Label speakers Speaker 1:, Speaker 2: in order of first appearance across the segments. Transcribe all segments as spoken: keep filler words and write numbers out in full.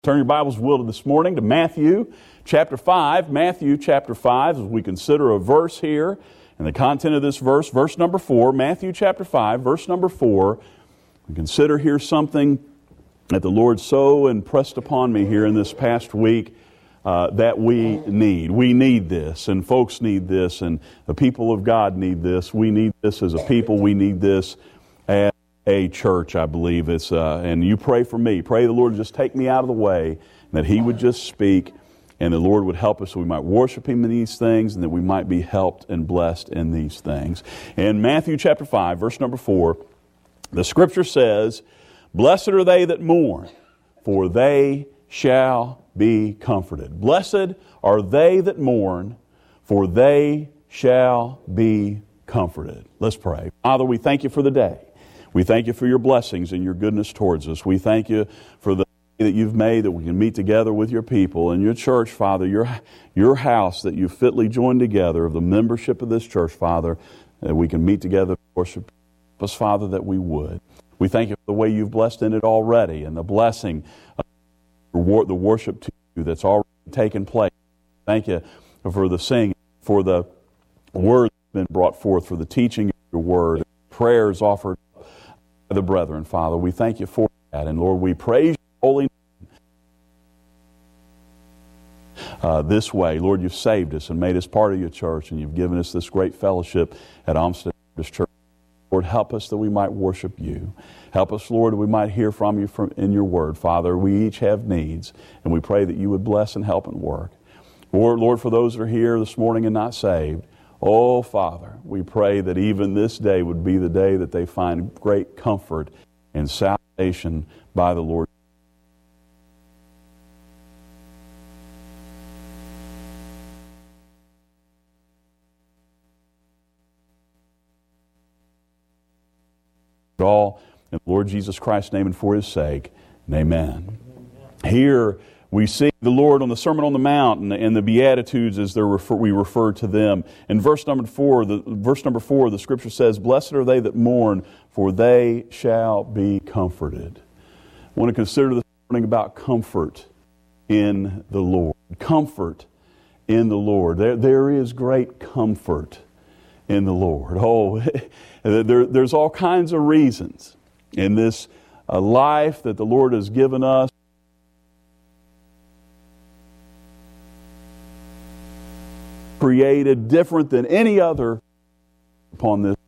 Speaker 1: Turn your Bibles, will, this morning to Matthew chapter five. Matthew chapter five, as we consider a verse here, and the content of this verse, verse number four, Matthew chapter five, verse number four. We consider here something that the Lord so impressed upon me here in this past week uh, that we need. We need this, and folks need this, and the people of God need this. We need this as a people. We need this as a church, I believe. It's uh, and you pray for me. Pray the Lord just take me out of the way, that He would just speak, and the Lord would help us so we might worship Him in these things, and that we might be helped and blessed in these things. In Matthew chapter five, verse number four, the Scripture says, "Blessed are they that mourn, for they shall be comforted." Blessed are they that mourn, for they shall be comforted. Let's pray. Father, we thank You for the day. We thank You for Your blessings and Your goodness towards us. We thank You for the day that You've made, that we can meet together with Your people and Your church, Father, Your, your house that You've fitly joined together of the membership of this church, Father, that we can meet together to worship us, Father, that we would. We thank You for the way You've blessed in it already and the blessing of the worship to You that's already taken place. Thank You for the singing, for the word that's been brought forth, for the teaching of Your word, prayers offered the brethren, Father. We thank You for that. And Lord, we praise Your holy name uh, this way. Lord, You've saved us and made us part of Your church, and You've given us this great fellowship at Olmsted Baptist Church. Lord, help us that we might worship You. Help us, Lord, that we might hear from You from, in Your word. Father, we each have needs, and we pray that You would bless and help and work. Lord, Lord, for those that are here this morning and not saved, oh, Father, we pray that even this day would be the day that they find great comfort and salvation by the Lord. All in the Lord Jesus Christ's name and for His sake, and amen. Here we see the Lord on the Sermon on the Mount and the, and the Beatitudes as they're refer, we refer to them. In verse number four, the verse number four, the Scripture says, "Blessed are they that mourn, for they shall be comforted." I want to consider this morning about comfort in the Lord. Comfort in the Lord. There, there is great comfort in the Lord. Oh, there, there's all kinds of reasons in this uh, life that the Lord has given us. Created different than any other upon this.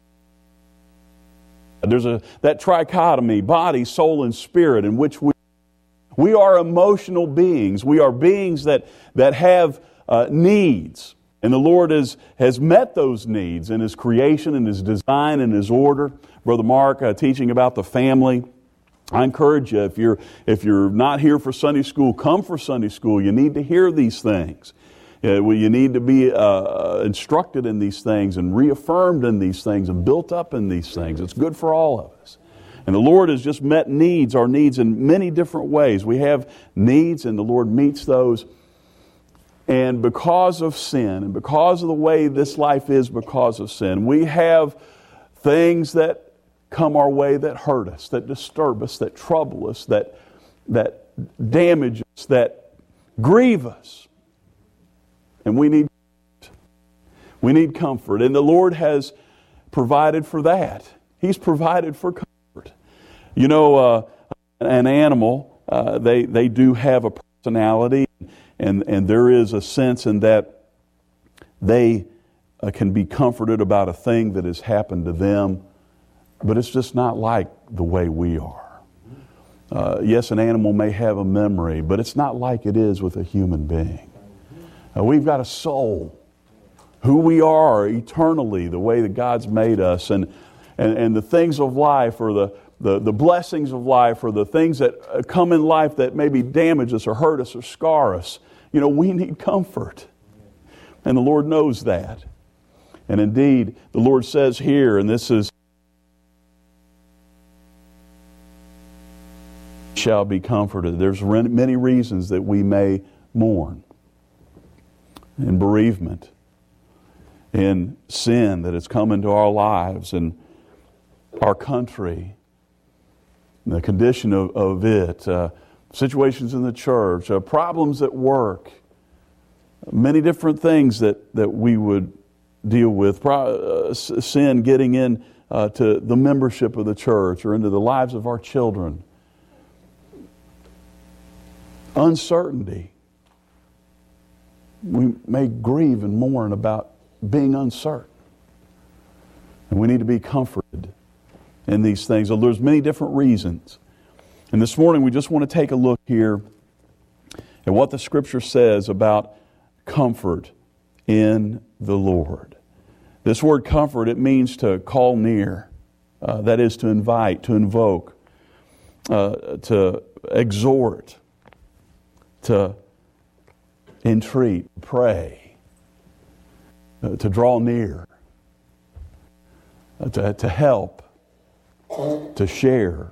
Speaker 1: There's a that trichotomy, body, soul, and spirit, in which we we are emotional beings. We are beings that that have uh, needs, and the Lord has has met those needs in His creation, and His design, and His order. Brother Mark uh, teaching about the family. I encourage you, if you're if you're not here for Sunday school, come for Sunday school. You need to hear these things. Uh, well, you need to be uh, instructed in these things and reaffirmed in these things and built up in these things. It's good for all of us. And the Lord has just met needs, our needs in many different ways. We have needs, and the Lord meets those. And because of sin, and because of the way this life is because of sin, we have things that come our way that hurt us, that disturb us, that trouble us, that, that damage us, that grieve us. And we need we need comfort. And the Lord has provided for that. He's provided for comfort. You know, uh, an animal, uh, they, they do have a personality, and, and there is a sense in that they uh, can be comforted about a thing that has happened to them, but it's just not like the way we are. Uh, yes, an animal may have a memory, but it's not like it is with a human being. Uh, we've got a soul, who we are eternally, the way that God's made us, and and, and the things of life, or the, the, the blessings of life, or the things that come in life that maybe damage us or hurt us or scar us. You know, we need comfort. And the Lord knows that. And indeed, the Lord says here, and this is, shall be comforted. There's many reasons that we may mourn. In bereavement, in sin that has come into our lives and our country, the condition of, of it, uh, situations in the church, uh, problems at work, many different things that, that we would deal with, Pro- uh, sin getting in uh, to the membership of the church or into the lives of our children, uncertainty. We may grieve and mourn about being uncertain. And we need to be comforted in these things. So there's many different reasons. And this morning we just want to take a look here at what the Scripture says about comfort in the Lord. This word comfort, it means to call near. Uh, that is to invite, to invoke, uh, to exhort, to entreat, pray, uh, to draw near, uh, to, to help, to share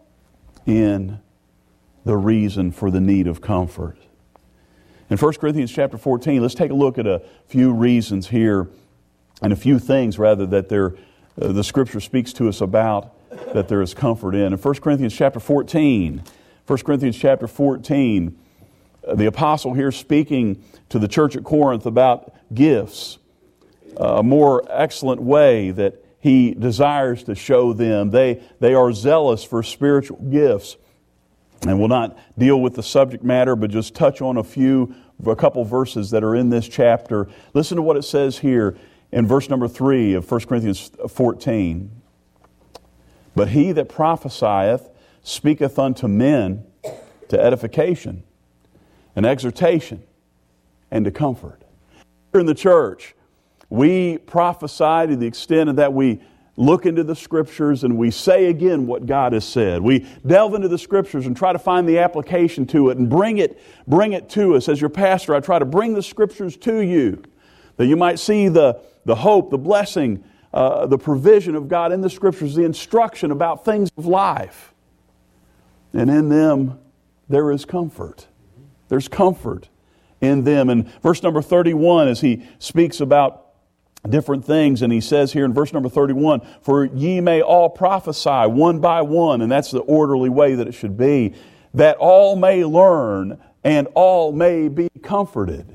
Speaker 1: in the reason for the need of comfort. In First Corinthians chapter fourteen, let's take a look at a few reasons here and a few things rather that there, uh, the Scripture speaks to us about that there is comfort in. In First Corinthians chapter fourteen, First Corinthians chapter fourteen, uh, the apostle here speaking to the church at Corinth about gifts, uh, a more excellent way that he desires to show them. They, they are zealous for spiritual gifts. And we'll not deal with the subject matter, but just touch on a few, a couple verses that are in this chapter. Listen to what it says here in verse number three of First Corinthians fourteen. But he that prophesieth speaketh unto men to edification and exhortation and to comfort. Here in the church, we prophesy to the extent that we look into the Scriptures and we say again what God has said. We delve into the Scriptures and try to find the application to it and bring it, bring it to us. As your pastor, I try to bring the Scriptures to you that you might see the, the hope, the blessing, uh, the provision of God in the Scriptures, the instruction about things of life. And in them, there is comfort. There's comfort in them. And verse number thirty-one, as he speaks about different things, and he says here in verse number thirty-one, for ye may all prophesy one by one, and that's the orderly way that it should be, that all may learn and all may be comforted.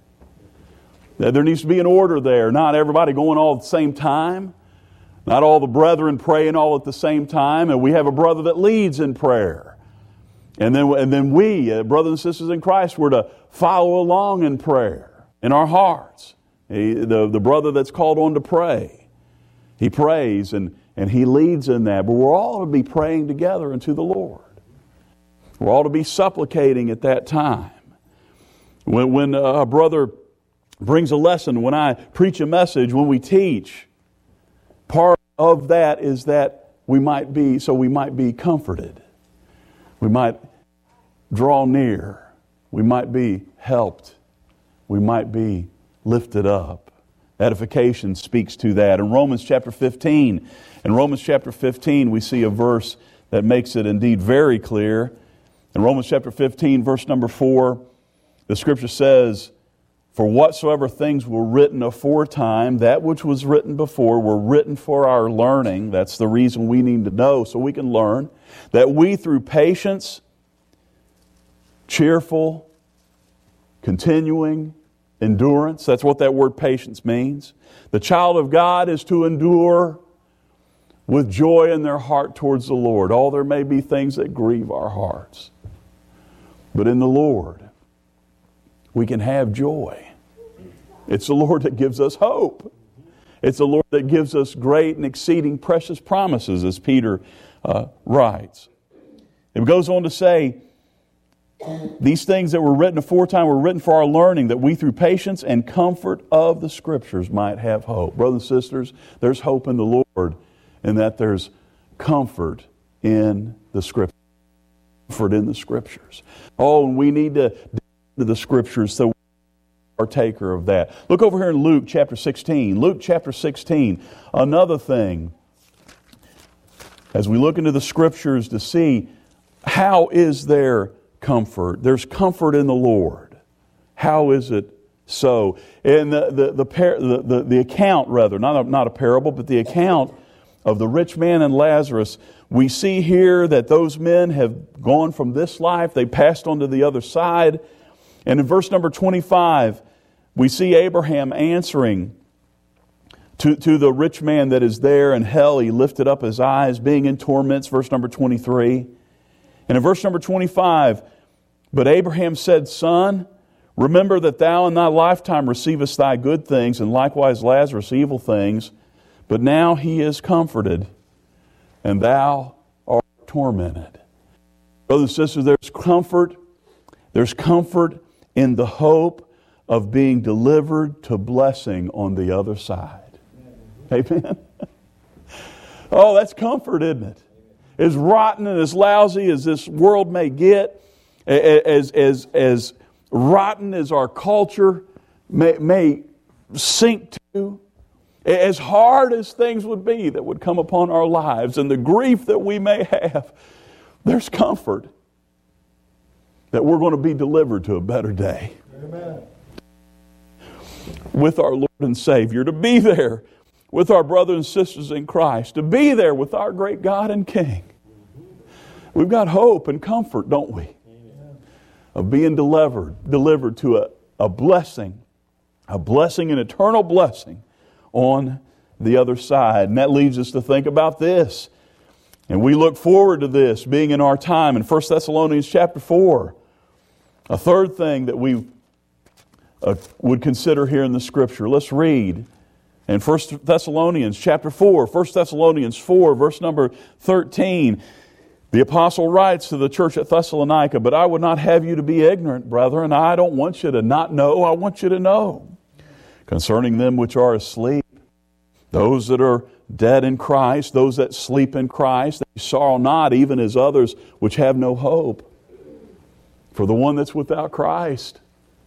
Speaker 1: There needs to be an order there, not everybody going all at the same time, not all the brethren praying all at the same time, and we have a brother that leads in prayer. And then, and then we, uh, brothers and sisters in Christ, we're to follow along in prayer in our hearts. He, the, the brother that's called on to pray, he prays and, and he leads in that. But we're all to be praying together unto the Lord. We're all to be supplicating at that time. When, when a brother brings a lesson, when I preach a message, when we teach, part of that is that we might be, so we might be comforted. We might draw near. We might be helped. We might be lifted up. Edification speaks to that. In Romans chapter fifteen, in Romans chapter fifteen, we see a verse that makes it indeed very clear. In Romans chapter fifteen, verse number four, the Scripture says, for whatsoever things were written aforetime, that which was written before, were written for our learning. That's the reason we need to know, so we can learn. That we through patience, cheerful, continuing, endurance, that's what that word patience means. The child of God is to endure with joy in their heart towards the Lord. Oh, there may be things that grieve our hearts. But in the Lord, we can have joy. It's the Lord that gives us hope. It's the Lord that gives us great and exceeding precious promises, as Peter uh, writes. It goes on to say, these things that were written aforetime were written for our learning, that we through patience and comfort of the Scriptures might have hope. Brothers and sisters, there's hope in the Lord, and that there's comfort in the Scriptures. Comfort in the Scriptures. Oh, and we need to dig into the Scriptures so we're a partaker of that. Look over here in Luke chapter sixteen. Luke chapter sixteen, another thing. As we look into the Scriptures to see how is there comfort. There's comfort in the Lord. How is it so? And the the the, par, the, the, the account, rather, not a, not a parable, but the account of the rich man and Lazarus, we see here that those men have gone from this life. They passed on to the other side. And in verse number twenty-five, we see Abraham answering to, to the rich man that is there in hell. He lifted up his eyes, being in torments, verse number twenty-three. And in verse number twenty-five, but Abraham said, Son, remember that thou in thy lifetime receivest thy good things, and likewise Lazarus evil things. But now he is comforted, and thou art tormented. Brothers and sisters, there's comfort. There's comfort in the hope of being delivered to blessing on the other side. Amen? Oh, that's comfort, isn't it? As rotten and as lousy as this world may get, as, as, as rotten as our culture may, may sink to, as hard as things would be that would come upon our lives and the grief that we may have, there's comfort that we're going to be delivered to a better day. Amen. With our Lord and Savior, to be there with our brothers and sisters in Christ, to be there with our great God and King. We've got hope and comfort, don't we? Amen. Of being delivered, delivered to a, a blessing, a blessing, an eternal blessing on the other side. And that leads us to think about this. And we look forward to this being in our time in First Thessalonians chapter four. A third thing that we uh, would consider here in the Scripture. Let's read in First Thessalonians chapter four. First Thessalonians four, verse number thirteen. The apostle writes to the church at Thessalonica, But I would not have you to be ignorant, brethren. I don't want you to not know. I want you to know. Concerning them which are asleep, those that are dead in Christ, those that sleep in Christ, they sorrow not, even as others which have no hope. For the one that's without Christ,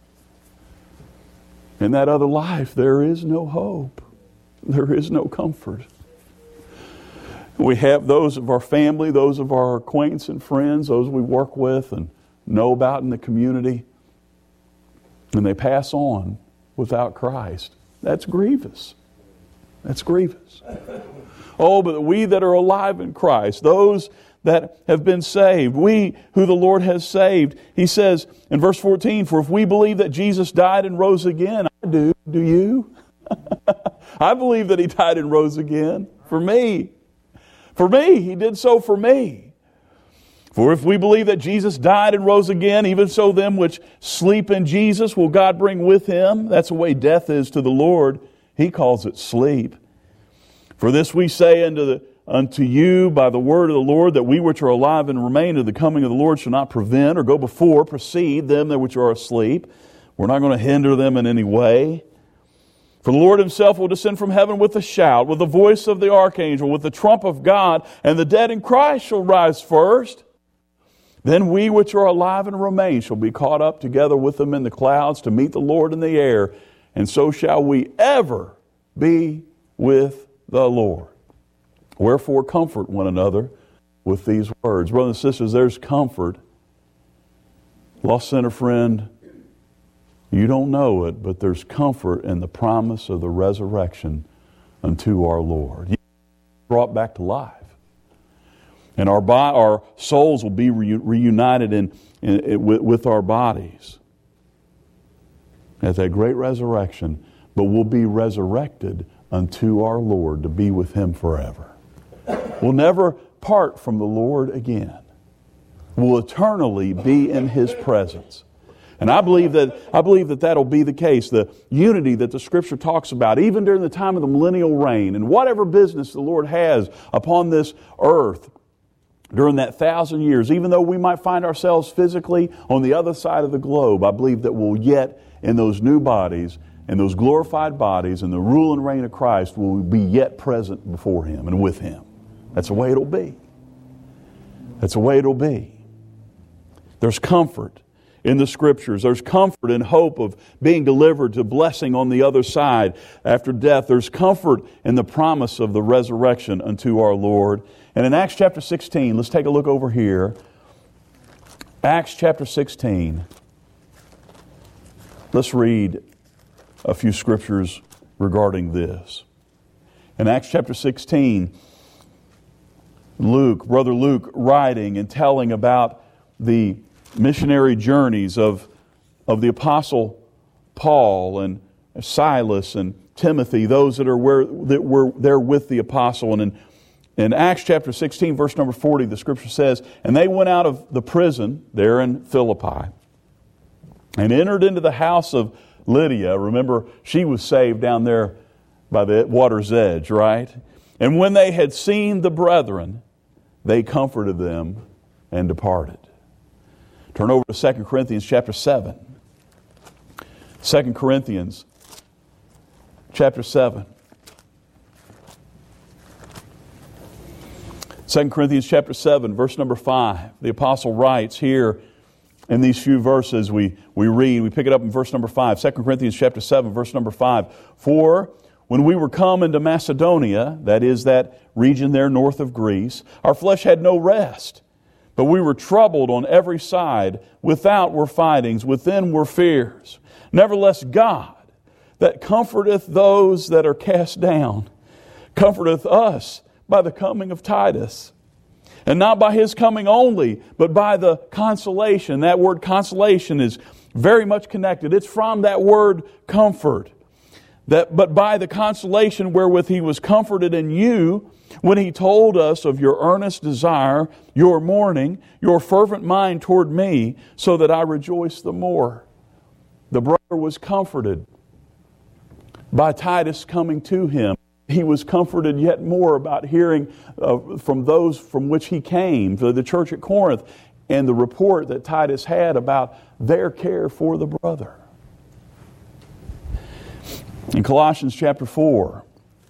Speaker 1: in that other life, there is no hope. There is no comfort. We have those of our family, those of our acquaintance and friends, those we work with and know about in the community, and they pass on without Christ. That's grievous. That's grievous. Oh, but we that are alive in Christ, those that have been saved, we who the Lord has saved, He says in verse fourteen, For if we believe that Jesus died and rose again, I do, do you? I believe that He died and rose again for me. For me, He did so for me. For if we believe that Jesus died and rose again, even so them which sleep in Jesus will God bring with Him. That's the way death is to the Lord. He calls it sleep. For this we say unto, the, unto you by the word of the Lord, that we which are alive and remain to the coming of the Lord shall not prevent or go before, precede them that which are asleep. We're not going to hinder them in any way. For the Lord Himself will descend from heaven with a shout, with the voice of the archangel, with the trump of God, and the dead in Christ shall rise first. Then we which are alive and remain shall be caught up together with them in the clouds to meet the Lord in the air, and so shall we ever be with the Lord. Wherefore comfort one another with these words. Brothers and sisters, there's comfort. Lost sinner friend, you don't know it, but there's comfort in the promise of the resurrection unto our Lord. You're brought back to life. And our bo- our souls will be re- reunited in, in, in, with, with our bodies at that great resurrection, but we'll be resurrected unto our Lord to be with Him forever. We'll never part from the Lord again. We'll eternally be in His presence. And I believe that I believe that that'll be the case. The unity that the Scripture talks about, even during the time of the millennial reign, and whatever business the Lord has upon this earth during that thousand years, even though we might find ourselves physically on the other side of the globe, I believe that we'll yet, in those new bodies, and those glorified bodies, and the rule and reign of Christ, will be yet present before Him and with Him. That's the way it'll be. That's the way it'll be. There's comfort in the Scriptures. There's comfort and hope of being delivered to blessing on the other side after death. There's comfort in the promise of the resurrection unto our Lord. And in Acts chapter sixteen, let's take a look over here. Acts chapter sixteen. Let's read a few scriptures regarding this. In Acts chapter sixteen, Luke, Brother Luke, writing and telling about the missionary journeys of, of the Apostle Paul and Silas and Timothy, those that are where that were there with the apostle. And in, in Acts chapter sixteen, verse number forty, the scripture says, "And they went out of the prison there in Philippi and entered into the house of Lydia." Remember, she was saved down there by the water's edge, right? "And when they had seen the brethren, they comforted them and departed." Turn over to Second Corinthians chapter seven. Second Corinthians chapter seven. Second Corinthians chapter seven, verse number five. The apostle writes here in these few verses we, we read, we pick it up in verse number five. Second Corinthians chapter seven, verse number five. "For when we were come into Macedonia," that is that region there north of Greece, "our flesh had no rest, but we were troubled on every side. Without were fightings, within were fears. Nevertheless God, that comforteth those that are cast down, comforteth us by the coming of Titus. And not by his coming only, but by the consolation." That word consolation is very much connected. It's from that word comfort. That, but by the consolation wherewith he was comforted in you, when he told us of your earnest desire, your mourning, your fervent mind toward me, so that I rejoice the more. The brother was comforted by Titus coming to him. He was comforted yet more about hearing uh, from those from which he came, to the church at Corinth, and the report that Titus had about their care for the brother. In Colossians chapter four,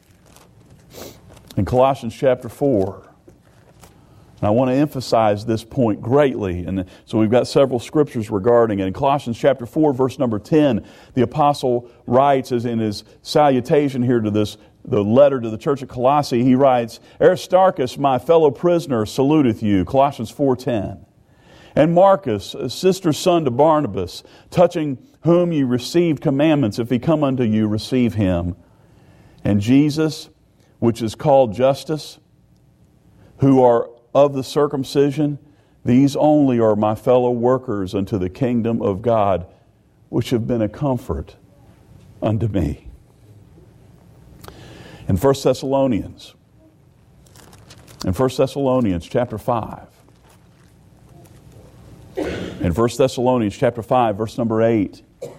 Speaker 1: in Colossians chapter four, and I want to emphasize this point greatly. And so we've got several scriptures regarding it. In Colossians chapter four, verse number ten, the apostle writes, as in his salutation here to this, the letter to the church at Colossae, he writes, "Aristarchus, my fellow prisoner, saluteth you." Colossians four ten. "And Marcus, a sister's son to Barnabas, touching whom ye received commandments, if he come unto you, receive him. And Jesus, which is called Justus, who are of the circumcision, these only are my fellow workers unto the kingdom of God, which have been a comfort unto me." In First Thessalonians, in First Thessalonians chapter five, in First Thessalonians chapter five, verse number eight,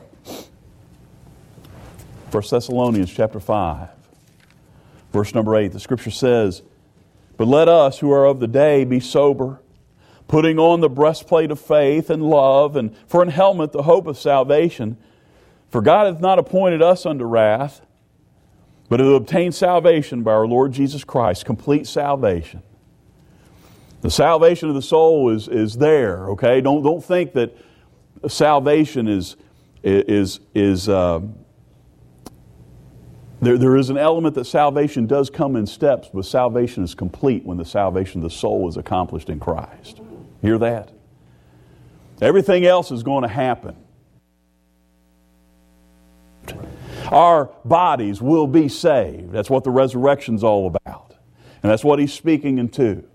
Speaker 1: First Thessalonians chapter five, verse number eight, the scripture says, "But let us who are of the day be sober, putting on the breastplate of faith and love, and for an helmet the hope of salvation. For God hath not appointed us unto wrath, but to obtain salvation by our Lord Jesus Christ," complete salvation. The salvation of the soul is, is there, okay? Don't, don't think that salvation is, is, is uh, there, there is an element that salvation does come in steps, but salvation is complete when the salvation of the soul is accomplished in Christ. Hear that? Everything else is going to happen. Our bodies will be saved. That's what the resurrection's all about. And that's what he's speaking into.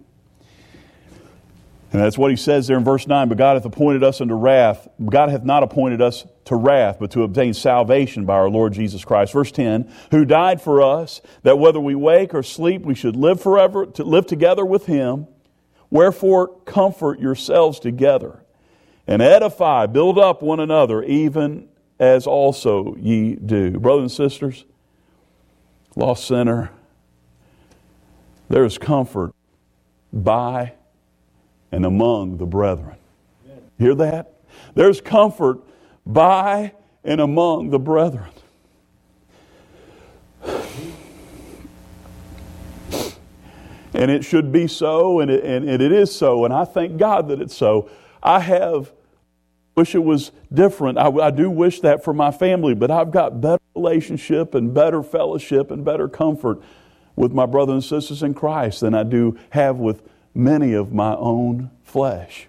Speaker 1: And that's what he says there in verse nine, "But God hath appointed us unto wrath. God hath not appointed us to wrath, but to obtain salvation by our Lord Jesus Christ." Verse ten, "Who died for us, that whether we wake or sleep, we should live forever, to live together with him. Wherefore comfort yourselves together, and edify, build up one another, even as also ye do." Brothers and sisters, lost sinner, there is comfort by and among the brethren. Hear that? There's comfort by and among the brethren. And it should be so, and it, and it is so, and I thank God that it's so. I have, wish it was different. I, I do wish that for my family, but I've got better relationship and better fellowship and better comfort with my brothers and sisters in Christ than I do have with many of my own flesh.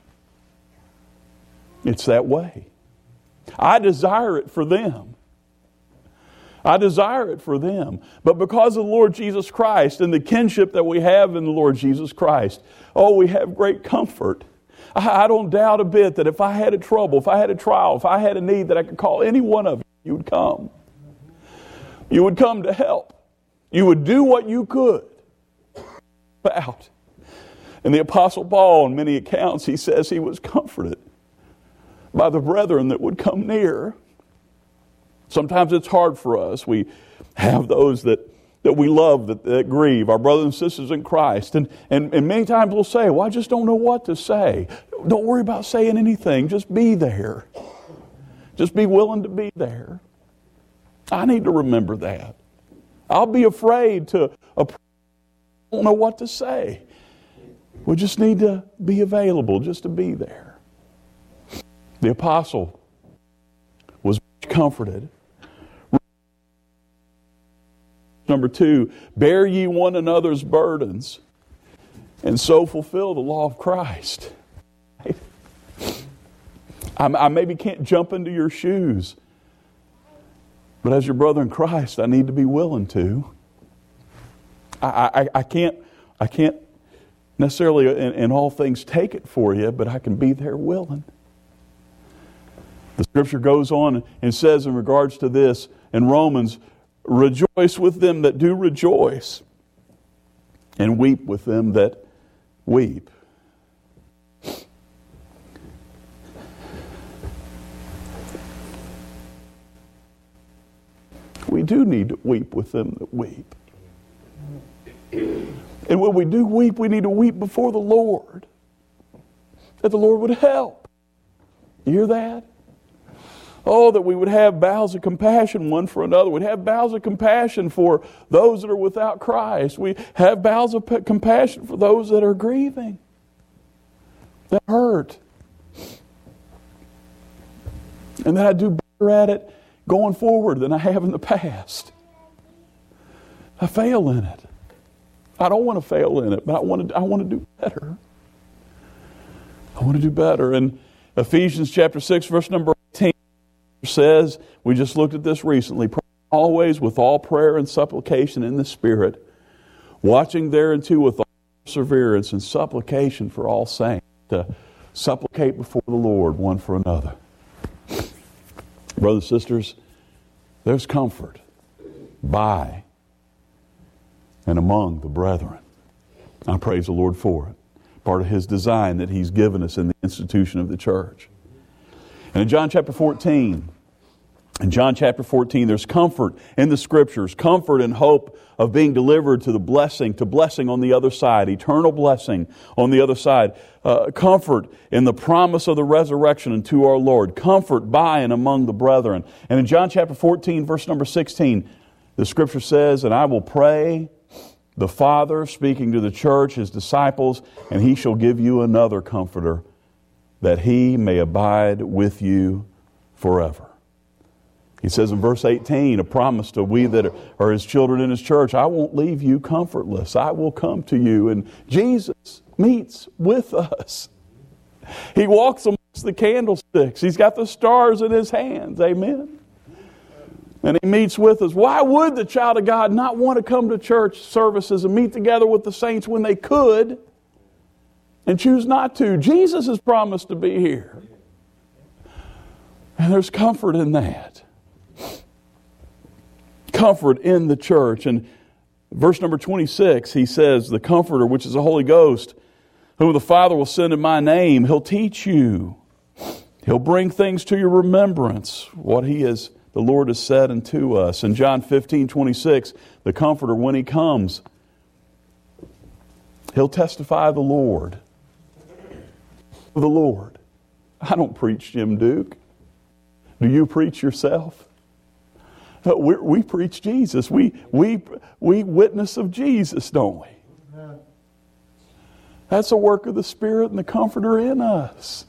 Speaker 1: It's that way. I desire it for them. I desire it for them. But because of the Lord Jesus Christ and the kinship that we have in the Lord Jesus Christ, oh, we have great comfort. I, I don't doubt a bit that if I had a trouble, if I had a trial, if I had a need, that I could call any one of you, you would come. You would come to help. You would do what you could. Out. And the Apostle Paul, on many accounts, he says he was comforted by the brethren that would come near. Sometimes it's hard for us. We have those that, that we love that, that grieve, our brothers and sisters in Christ. And, and, and many times we'll say, well, I just don't know what to say. Don't worry about saying anything. Just be there. Just be willing to be there. I need to remember that. I'll be afraid to, I don't know what to say. We just need to be available, just to be there. The apostle was comforted. Number two, bear ye one another's burdens, and so fulfill the law of Christ. I, I maybe can't jump into your shoes, but as your brother in Christ, I need to be willing to. I, I, I can't, I can't necessarily in, in all things take it for you, but I can be there willing. The scripture goes on and says in regards to this in Romans, rejoice with them that do rejoice, and weep with them that weep. We do need to weep with them that weep. And when we do weep, we need to weep before the Lord, that the Lord would help. You hear that? Oh, that we would have bowels of compassion one for another. We'd have bowels of compassion for those that are without Christ. We have bowels of compassion for those that are grieving, that hurt. And that I do better at it going forward than I have in the past. I fail in it. I don't want to fail in it, but I want to, I want to do better. I want to do better. And Ephesians chapter six, verse number eighteen says, we just looked at this recently, always with all prayer and supplication in the Spirit, watching thereunto with all perseverance and supplication for all saints, to supplicate before the Lord one for another. Brothers and sisters, there's comfort by and among the brethren. I praise the Lord for it. Part of His design that He's given us in the institution of the church. And in John chapter fourteen, in John chapter fourteen, there's comfort in the Scriptures, comfort and hope of being delivered to the blessing, to blessing on the other side, eternal blessing on the other side. Uh, comfort in the promise of the resurrection unto our Lord. Comfort by and among the brethren. And in John chapter fourteen, verse number sixteen, the Scripture says, and I will pray the Father, speaking to the church, His disciples, and He shall give you another Comforter, that He may abide with you forever. He says in verse eighteen, a promise to we that are His children in His church, I won't leave you comfortless. I will come to you. And Jesus meets with us. He walks amongst the candlesticks. He's got the stars in His hands. Amen. And He meets with us. Why would the child of God not want to come to church services and meet together with the saints when they could and choose not to? Jesus has promised to be here. And there's comfort in that. Comfort in the church. And verse number twenty-six, he says, the Comforter, which is the Holy Ghost, whom the Father will send in my name, He'll teach you. He'll bring things to your remembrance, what He has, the Lord has said unto us. In John fifteen twenty-six, the Comforter, when He comes, He'll testify of the Lord. The Lord. I don't preach Jim Duke. Do you preach yourself? We, we preach Jesus. We, we, we witness of Jesus, don't we? That's a work of the Spirit and the Comforter in us.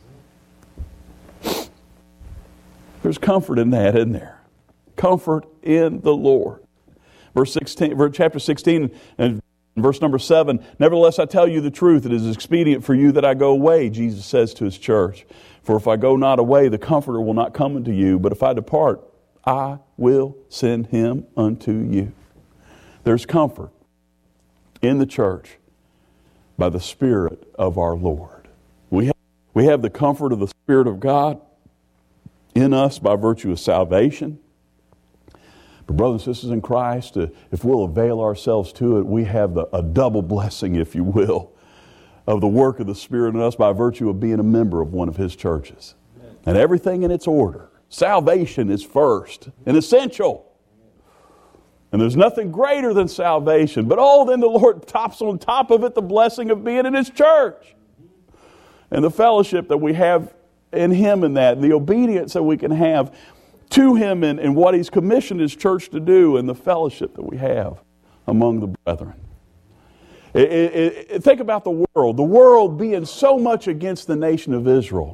Speaker 1: There's comfort in that, isn't there? Comfort in the Lord. Verse sixteen, chapter sixteen and verse number seven, nevertheless I tell you the truth, it is expedient for you that I go away, Jesus says to His church. For if I go not away, the Comforter will not come unto you, but if I depart, I will send him unto you. There's comfort in the church by the Spirit of our Lord. We have, we have the comfort of the Spirit of God in us by virtue of salvation. But brothers and sisters in Christ, uh, if we'll avail ourselves to it, we have the, a double blessing, if you will, of the work of the Spirit in us by virtue of being a member of one of His churches. Amen. And everything in its order. Salvation is first and essential. And there's nothing greater than salvation. But oh, then the Lord tops on top of it the blessing of being in His church. And the fellowship that we have in Him in that. And the obedience that we can have to Him in, in what He's commissioned His church to do. And the fellowship that we have among the brethren. It, it, it, think about the world. The world being so much against the nation of Israel.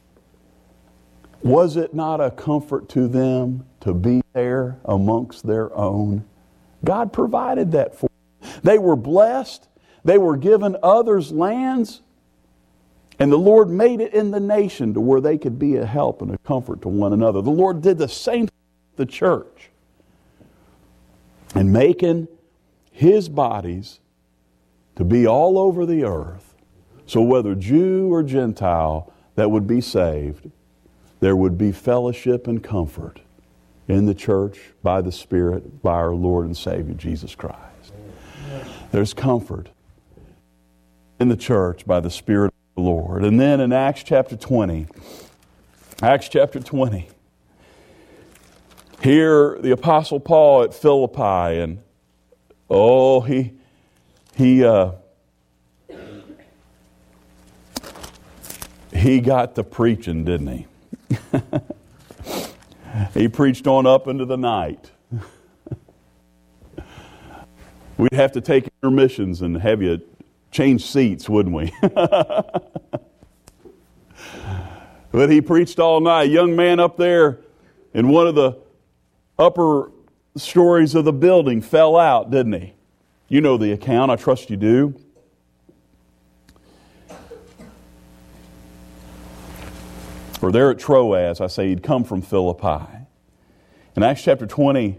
Speaker 1: Was it not a comfort to them to be there amongst their own? God provided that for them. They were blessed. They were given others' lands. And the Lord made it in the nation to where they could be a help and a comfort to one another. The Lord did the same thing with the church. And making His bodies to be all over the earth. So whether Jew or Gentile that would be saved, there would be fellowship and comfort in the church by the Spirit, by our Lord and Savior Jesus Christ. There's comfort in the church by the Spirit of the Lord. And then in Acts chapter twenty, Acts chapter twenty, here the Apostle Paul at Philippi, and oh, he he uh, he got to preaching, didn't he? He preached on up into the night. We'd have to take intermissions and have you change seats, wouldn't we? But he preached all night. A young man up there in one of the upper stories of the building fell out, didn't he? You know the account. I trust you do. Or there at Troas, I say he'd come from Philippi. In Acts chapter twenty,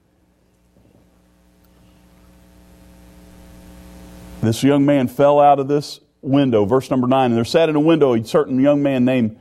Speaker 1: this young man fell out of this window, verse number nine, and there sat in a window a certain young man named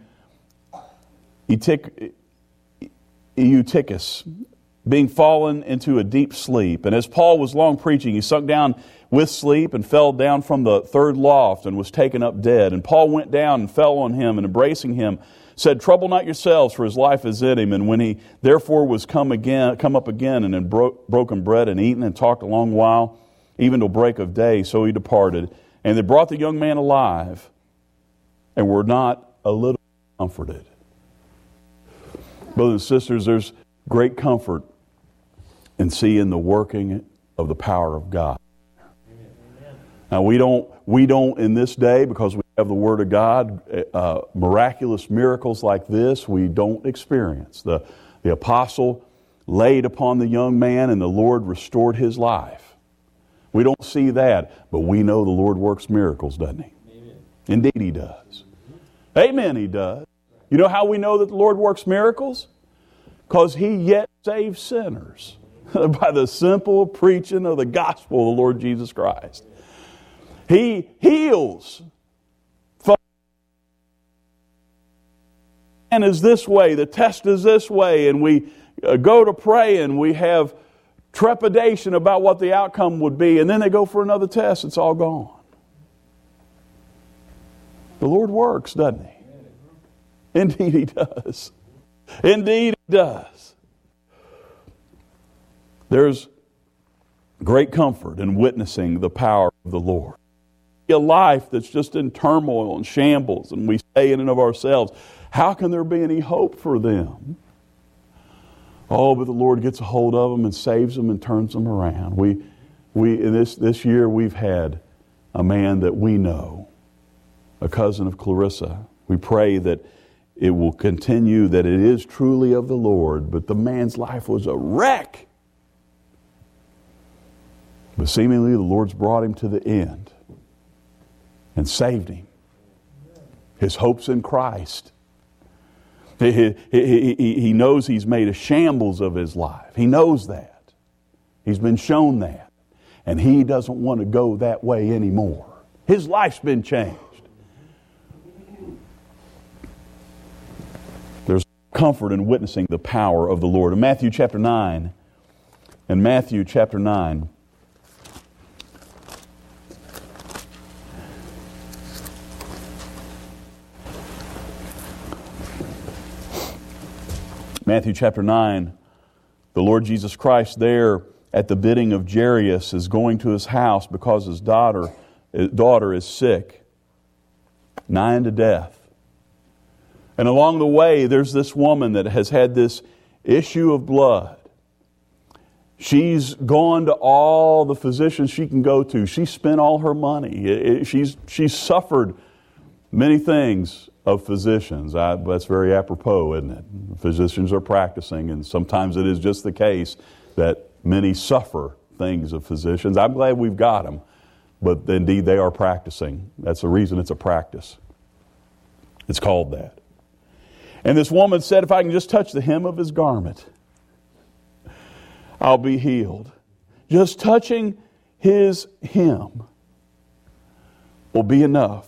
Speaker 1: Eutychus, being fallen into a deep sleep. And as Paul was long preaching, he sunk down with sleep and fell down from the third loft and was taken up dead. And Paul went down and fell on him, and embracing him, said, "Trouble not yourselves, for his life is in him." And when he therefore was come again, come up again, and had bro- broken bread and eaten and talked a long while, even till break of day, so he departed. And they brought the young man alive, and were not a little comforted. Brothers and sisters, there's great comfort in seeing the working of the power of God. Amen. Now we don't, we don't in this day, because we have the Word of God, uh, miraculous miracles like this, we don't experience. The, the apostle laid upon the young man and the Lord restored his life. We don't see that, but we know the Lord works miracles, doesn't He? Amen. Indeed He does. Amen, He does. You know how we know that the Lord works miracles? Because He yet saves sinners by the simple preaching of the gospel of the Lord Jesus Christ. He heals. And is this way, the test is this way, and we uh, go to pray and we have trepidation about what the outcome would be, and then they go for another test, it's all gone. The Lord works, doesn't He? Indeed He does. Indeed He does. There's great comfort in witnessing the power of the Lord. A life that's just in turmoil and shambles, and we say in and of ourselves, how can there be any hope for them? Oh, but the Lord gets a hold of them and saves them and turns them around. We, we in this, this year we've had a man that we know, a cousin of Clarissa. We pray that it will continue, that it is truly of the Lord, but the man's life was a wreck. But seemingly the Lord's brought him to the end and saved him. His hope's in Christ. He, he, he, he knows he's made a shambles of his life. He knows that. He's been shown that. And he doesn't want to go that way anymore. His life's been changed. There's comfort in witnessing the power of the Lord. In Matthew chapter nine, in Matthew chapter nine, Matthew chapter nine, the Lord Jesus Christ there at the bidding of Jairus is going to his house because his daughter, his daughter is sick, nigh unto death. And along the way, there's this woman that has had this issue of blood. She's gone to all the physicians she can go to. She spent all her money. She's, she's suffered many things of physicians. I, that's very apropos, isn't it? Physicians are practicing, and sometimes it is just the case that many suffer things of physicians. I'm glad we've got them, but indeed they are practicing. That's the reason it's a practice. It's called that. And this woman said, if I can just touch the hem of his garment, I'll be healed. Just touching his hem will be enough.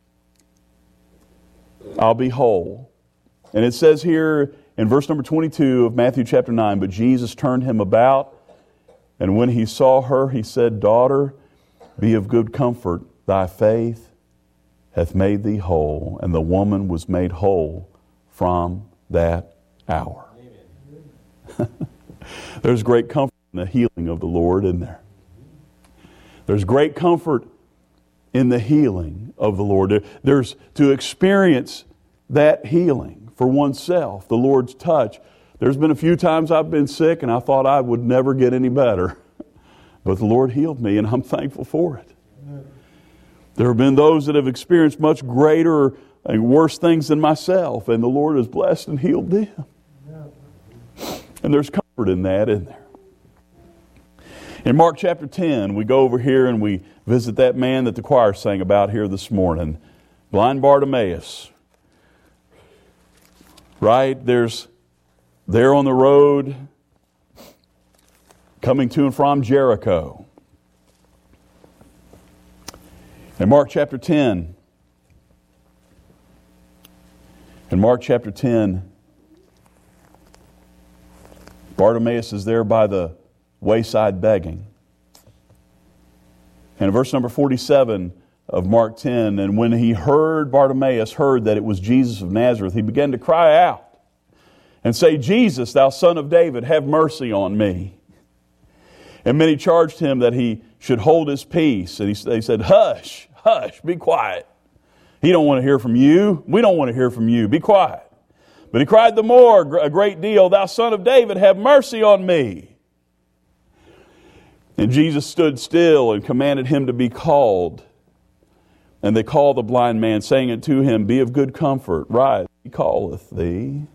Speaker 1: I'll be whole. And it says here in verse number twenty-two of Matthew chapter nine, but Jesus turned him about, and when he saw her, he said, Daughter, be of good comfort. Thy faith hath made thee whole. And the woman was made whole from that hour. There's great comfort in the healing of the Lord, isn't there? There's great comfort in the healing of the Lord. There's to experience that healing for oneself, the Lord's touch. There's been a few times I've been sick and I thought I would never get any better. But the Lord healed me and I'm thankful for it. There have been those that have experienced much greater and worse things than myself, and the Lord has blessed and healed them. And there's comfort in that, isn't there? In Mark chapter ten, we go over here and we visit that man that the choir sang about here this morning, blind Bartimaeus. Right? There's there on the road coming to and from Jericho. In Mark chapter ten, in Mark chapter ten, Bartimaeus is there by the wayside begging. And in verse number forty-seven of Mark ten, and when he heard, Bartimaeus heard that it was Jesus of Nazareth, he began to cry out and say, Jesus, thou son of David, have mercy on me. And many charged him that he should hold his peace. And he, they said, hush, hush, be quiet. He don't want to hear from you. We don't want to hear from you. Be quiet. But he cried the more a great deal, thou son of David, have mercy on me. And Jesus stood still and commanded him to be called. And they called the blind man, saying unto him, be of good comfort, rise, he calleth thee.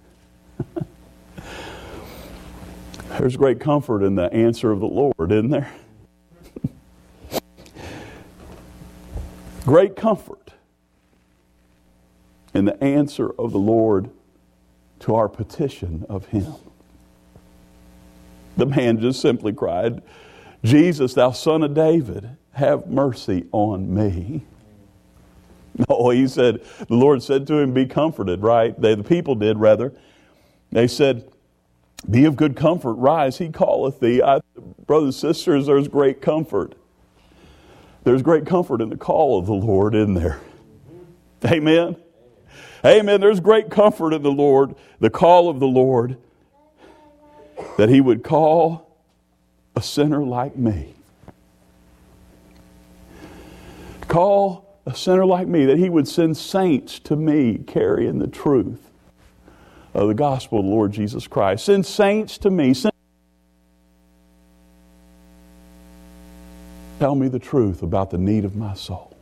Speaker 1: There's great comfort in the answer of the Lord, isn't there? Great comfort in the answer of the Lord to our petition of Him. The man just simply cried, Jesus, thou son of David, have mercy on me. No, he said, the Lord said to him, be comforted, right? They, the people did, rather. They said, be of good comfort, rise, he calleth thee. I, brothers and sisters, there's great comfort. There's great comfort in the call of the Lord, isn't there? Amen? Amen. There's great comfort in the Lord, the call of the Lord, that He would call a sinner like me. Call a sinner like me, that He would send saints to me carrying the truth of the gospel of the Lord Jesus Christ. Send saints to me. Send tell me the truth about the need of my soul.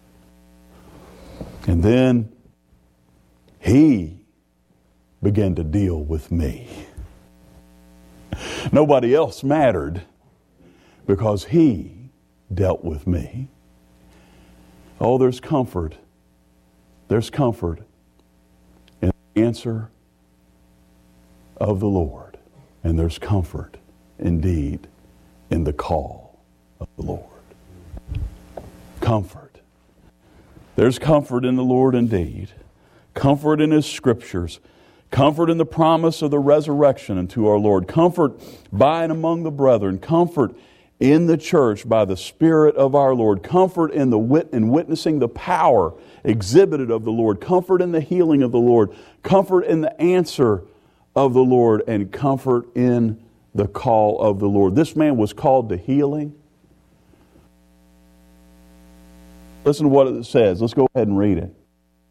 Speaker 1: And then He began to deal with me. Nobody else mattered because He dealt with me. Oh, there's comfort. There's comfort in the answer of the Lord. And there's comfort indeed in the call of the Lord. Comfort. There's comfort in the Lord indeed. Comfort in His Scriptures. Comfort in the promise of the resurrection unto our Lord. Comfort by and among the brethren. Comfort in the church by the Spirit of our Lord. Comfort in the wit in witnessing the power exhibited of the Lord. Comfort in the healing of the Lord. Comfort in the answer of the Lord. And comfort in the call of the Lord. This man was called to healing. Listen to what it says. Let's go ahead and read it.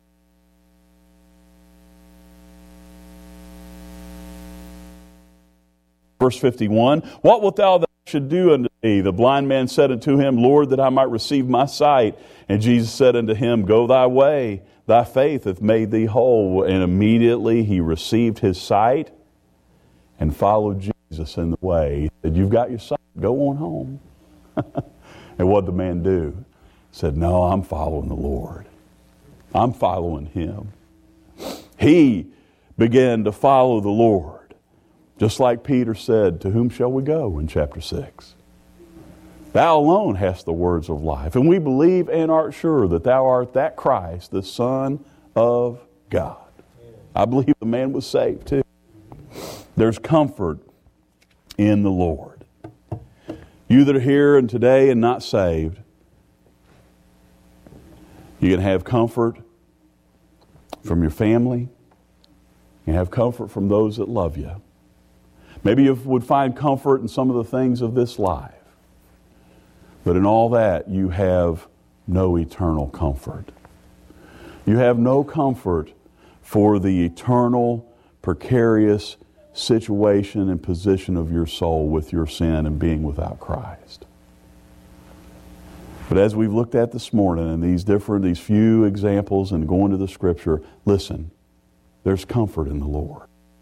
Speaker 1: Verse fifty-one, what wilt thou that I should do unto thee? The blind man said unto him, Lord, that I might receive my sight. And Jesus said unto him, go thy way, thy faith hath made thee whole. And immediately he received his sight and followed Jesus in the way. He said, you've got your sight, go on home. And what did the man do? He said, no, I'm following the Lord. I'm following Him. He began to follow the Lord. Just like Peter said, to whom shall we go in chapter six? Thou alone hast the words of life. And we believe and art sure that thou art that Christ, the Son of God. I believe the man was saved too. There's comfort in the Lord. You that are here and today and not saved, you can have comfort from your family. You can have comfort from those that love you. Maybe you would find comfort in some of the things of this life. But in all that, you have no eternal comfort. You have no comfort for the eternal, precarious situation and position of your soul with your sin and being without Christ. But as we've looked at this morning in these different, these few examples and going to the Scripture, listen, there's comfort in the Lord.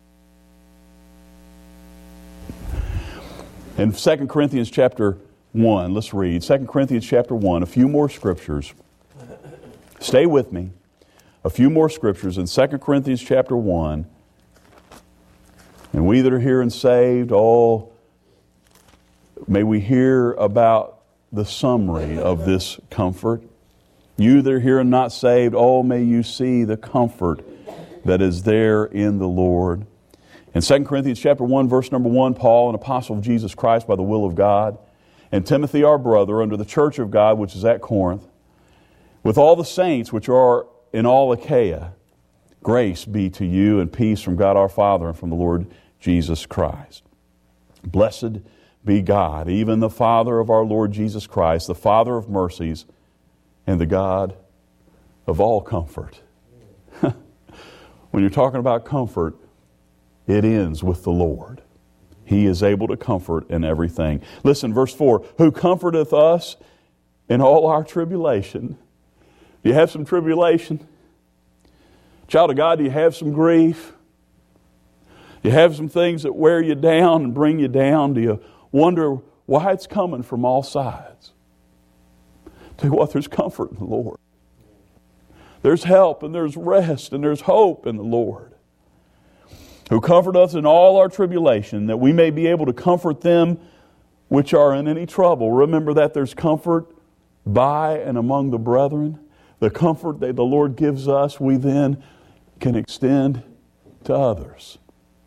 Speaker 1: In Second Corinthians chapter one, let's read. Second Corinthians chapter one, a few more scriptures. Stay with me. A few more scriptures in Second Corinthians chapter one. And we that are here and saved, oh, may we hear about the summary of this comfort. You that are here and not saved, oh, may you see the comfort that is there in the Lord. In Second Corinthians chapter one, verse number one, Paul, an apostle of Jesus Christ by the will of God, and Timothy our brother, under the church of God which is at Corinth, with all the saints which are in all Achaia, grace be to you and peace from God our Father and from the Lord Jesus Christ. Blessed be God, even the Father of our Lord Jesus Christ, the Father of mercies, and the God of all comfort. When you're talking about comfort, it ends with the Lord. He is able to comfort in everything. Listen, verse four, who comforteth us in all our tribulation. Do you have some tribulation? Child of God, do you have some grief? Do you have some things that wear you down and bring you down? Do you wonder why it's coming from all sides? Tell you what, there's comfort in the Lord. There's help and there's rest and there's hope in the Lord. Who comfort us in all our tribulation, that we may be able to comfort them which are in any trouble. Remember that there's comfort by and among the brethren. The comfort that the Lord gives us, we then can extend to others.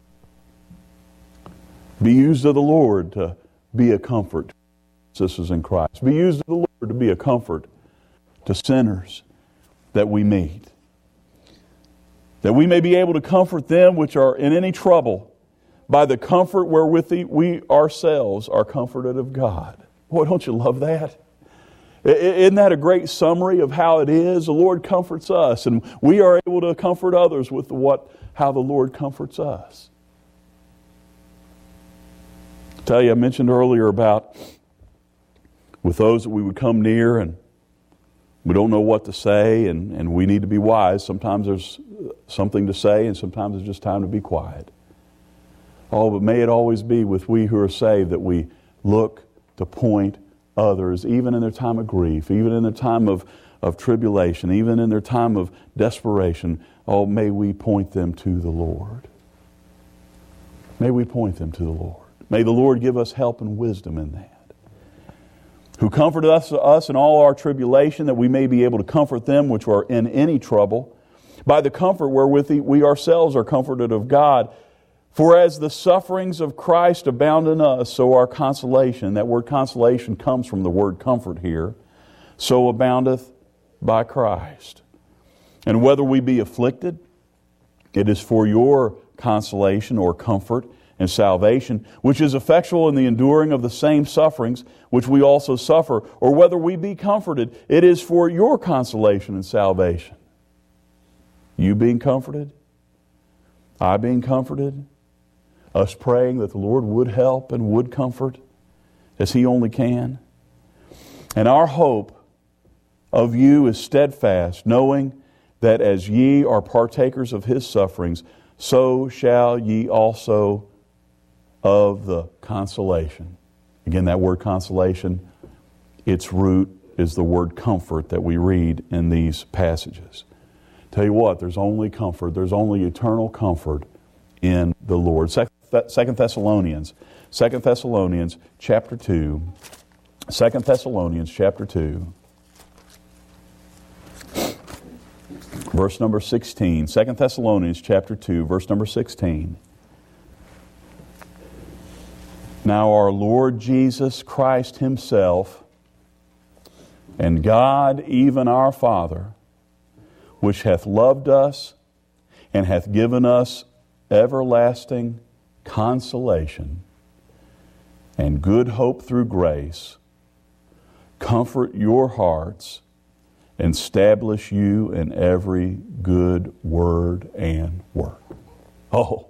Speaker 1: Be used of the Lord to be a comfort to sisters in Christ. Be used of the Lord to be a comfort to sinners that we meet. That we may be able to comfort them which are in any trouble by the comfort wherewith we ourselves are comforted of God. Boy, don't you love that? Isn't that a great summary of how it is? The Lord comforts us, and we are able to comfort others with what, how the Lord comforts us. I tell you, I mentioned earlier about with those that we would come near and we don't know what to say, and, and we need to be wise. Sometimes there's something to say, and sometimes it's just time to be quiet. Oh, but may it always be with we who are saved that we look to point others, even in their time of grief, even in their time of, of tribulation, even in their time of desperation. oh, may we point them to the Lord. May we point them to the Lord. May the Lord give us help and wisdom in that. Who comforted us, us in all our tribulation, that we may be able to comfort them which are in any trouble, by the comfort wherewith we ourselves are comforted of God. For as the sufferings of Christ abound in us, so our consolation, that word consolation comes from the word comfort here, so aboundeth by Christ. And whether we be afflicted, it is for your consolation or comfort and salvation, which is effectual in the enduring of the same sufferings which we also suffer, or whether we be comforted, it is for your consolation and salvation. You being comforted, I being comforted, us praying that the Lord would help and would comfort as He only can. And our hope of you is steadfast, knowing that as ye are partakers of His sufferings, so shall ye also of the consolation. Again, that word consolation, its root is the word comfort that we read in these passages. Tell you what, there's only comfort, there's only eternal comfort in the Lord. Second Thessalonians, Second Thessalonians chapter two, Second Thessalonians chapter two, verse number sixteen. Second Thessalonians chapter two, verse number sixteen. Now our Lord Jesus Christ Himself and God, even our Father, which hath loved us and hath given us everlasting consolation and good hope through grace, comfort your hearts and establish you in every good word and work. Oh,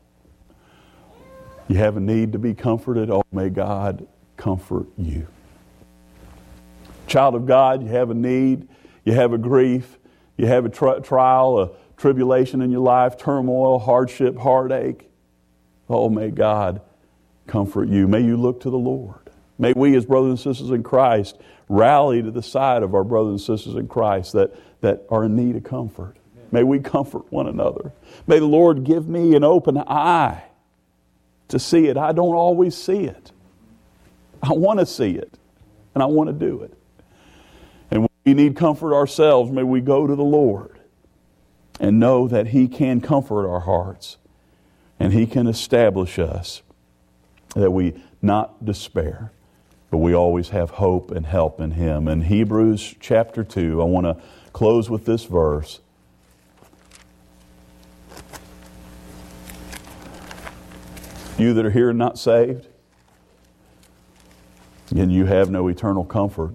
Speaker 1: you have a need to be comforted? Oh, may God comfort you. Child of God, you have a need, you have a grief, you have a tri- trial, a tribulation in your life, turmoil, hardship, heartache. Oh, may God comfort you. May you look to the Lord. May we as brothers and sisters in Christ rally to the side of our brothers and sisters in Christ that, that are in need of comfort. May we comfort one another. May the Lord give me an open eye to see it. I don't always see it. I want to see it, and I want to do it. And when we need comfort ourselves, may we go to the Lord and know that He can comfort our hearts and He can establish us, that we not despair, but we always have hope and help in Him. In Hebrews chapter two, I want to close with this verse. You that are here and not saved, again, you have no eternal comfort.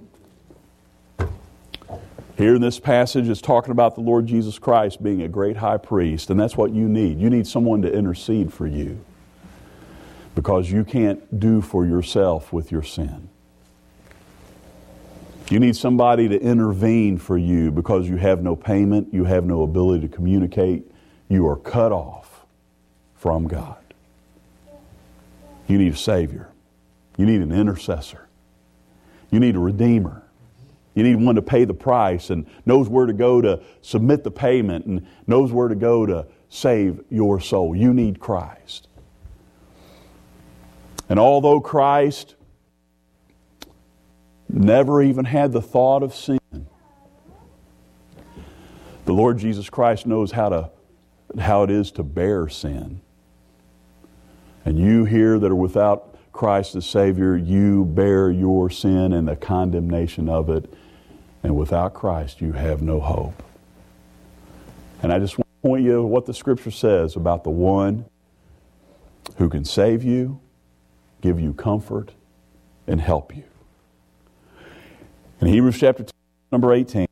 Speaker 1: Here in this passage, it's talking about the Lord Jesus Christ being a great high priest, and that's what you need. You need someone to intercede for you, because you can't do for yourself with your sin. You need somebody to intervene for you because you have no payment, you have no ability to communicate, you are cut off from God. You need a Savior. You need an intercessor. You need a Redeemer. You need one to pay the price and knows where to go to submit the payment and knows where to go to save your soul. You need Christ. And although Christ never even had the thought of sin, the Lord Jesus Christ knows how to how it is to bear sin. And you here that are without Christ as Savior, you bear your sin and the condemnation of it. And without Christ, you have no hope. And I just want to point you to what the Scripture says about the one who can save you, give you comfort, and help you. In Hebrews chapter two, number eighteen,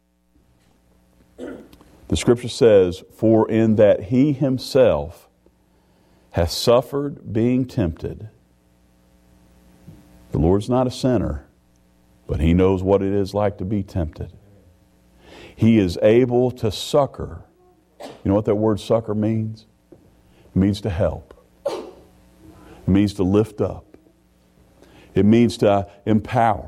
Speaker 1: the Scripture says, "For in that He Himself hath suffered being tempted." The Lord's not a sinner, but He knows what it is like to be tempted. He is able to succor. You know what that word succor means? It means to help. It means to lift up. It means to empower.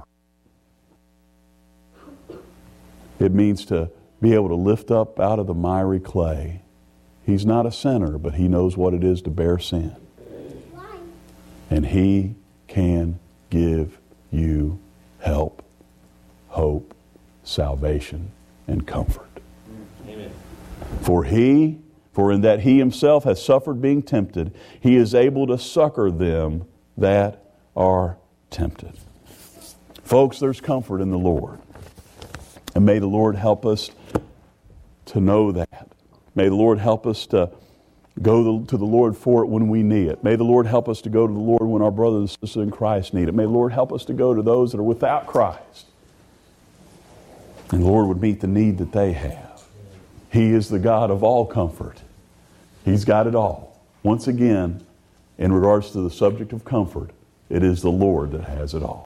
Speaker 1: It means to be able to lift up out of the miry clay He's not a sinner, but He knows what it is to bear sin. And He can give you help, hope, salvation, and comfort.
Speaker 2: Amen.
Speaker 1: For He, for in that He Himself has suffered being tempted, He is able to succor them that are tempted. Folks, there's comfort in the Lord. And may the Lord help us to know that. May the Lord help us to go to the Lord for it when we need it. May the Lord help us to go to the Lord when our brothers and sisters in Christ need it. May the Lord help us to go to those that are without Christ. And the Lord would meet the need that they have. He is the God of all comfort. He's got it all. Once again, in regards to the subject of comfort, it is the Lord that has it all.